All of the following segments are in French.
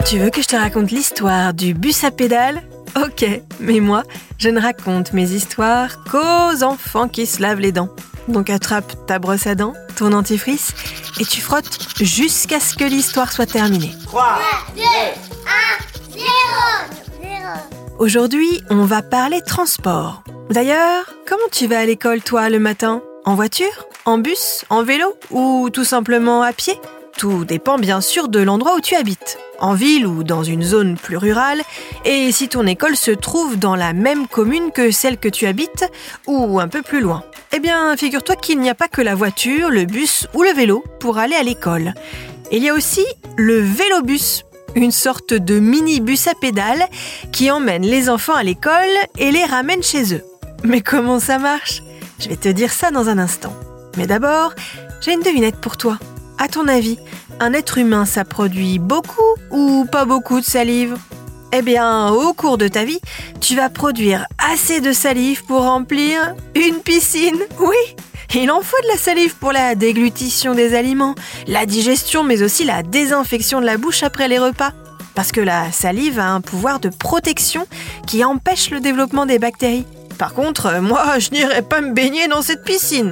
Tu veux que je te raconte l'histoire du bus à pédales ? Ok, mais moi, je ne raconte mes histoires qu'aux enfants qui se lavent les dents. Donc attrape ta brosse à dents, ton dentifrice, et tu frottes jusqu'à ce que l'histoire soit terminée. 3, 2, 1, 0. Aujourd'hui, on va parler transport. D'ailleurs, comment tu vas à l'école toi le matin ? En voiture ? En bus ? En vélo ? Ou tout simplement à pied ? Tout dépend bien sûr de l'endroit où tu habites. En ville ou dans une zone plus rurale, et si ton école se trouve dans la même commune que celle que tu habites, ou un peu plus loin. Eh bien, figure-toi qu'il n'y a pas que la voiture, le bus ou le vélo pour aller à l'école. Il y a aussi le vélobus, une sorte de mini-bus à pédales qui emmène les enfants à l'école et les ramène chez eux. Mais comment ça marche ? Je vais te dire ça dans un instant. Mais d'abord, j'ai une devinette pour toi. À ton avis, un être humain, ça produit beaucoup ou pas beaucoup de salive ? Eh bien, au cours de ta vie, tu vas produire assez de salive pour remplir une piscine. Oui, il en faut de la salive pour la déglutition des aliments, la digestion, mais aussi la désinfection de la bouche après les repas. Parce que la salive a un pouvoir de protection qui empêche le développement des bactéries. Par contre, moi, je n'irai pas me baigner dans cette piscine.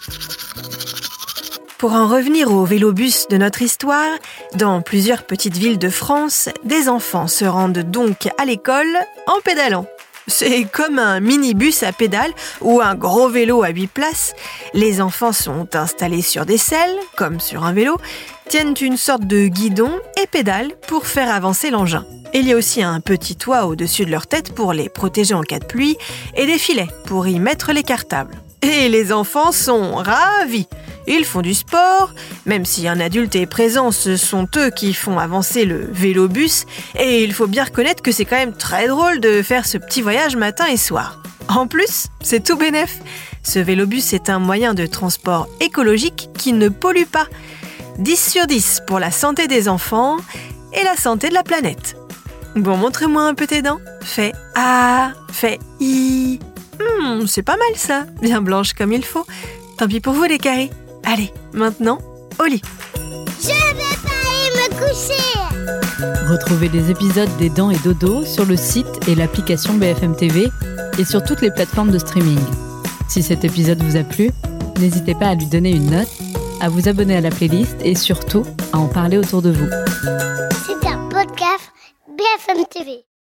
Pour en revenir au vélobus de notre histoire, dans plusieurs petites villes de France, des enfants se rendent donc à l'école en pédalant. C'est comme un minibus à pédales ou un gros vélo à 8 places. Les enfants sont installés sur des selles, comme sur un vélo, tiennent une sorte de guidon et pédalent pour faire avancer l'engin. Il y a aussi un petit toit au-dessus de leur tête pour les protéger en cas de pluie et des filets pour y mettre les cartables. Et les enfants sont ravis. Ils font du sport, même si un adulte est présent, ce sont eux qui font avancer le vélobus, et il faut bien reconnaître que c'est quand même très drôle de faire ce petit voyage matin et soir. En plus, c'est tout bénef. Ce vélobus est un moyen de transport écologique qui ne pollue pas. 10 sur 10 pour la santé des enfants et la santé de la planète. Bon, montre-moi un peu tes dents. Fais A, fais I. C'est pas mal ça, bien blanche comme il faut. Tant pis pour vous les caries. Allez, maintenant, au lit. Je vais pas aller me coucher. Retrouvez les épisodes des Dents et Dodo sur le site et l'application BFM TV et sur toutes les plateformes de streaming. Si cet épisode vous a plu, n'hésitez pas à lui donner une note, à vous abonner à la playlist et surtout à en parler autour de vous. C'est un podcast BFM TV.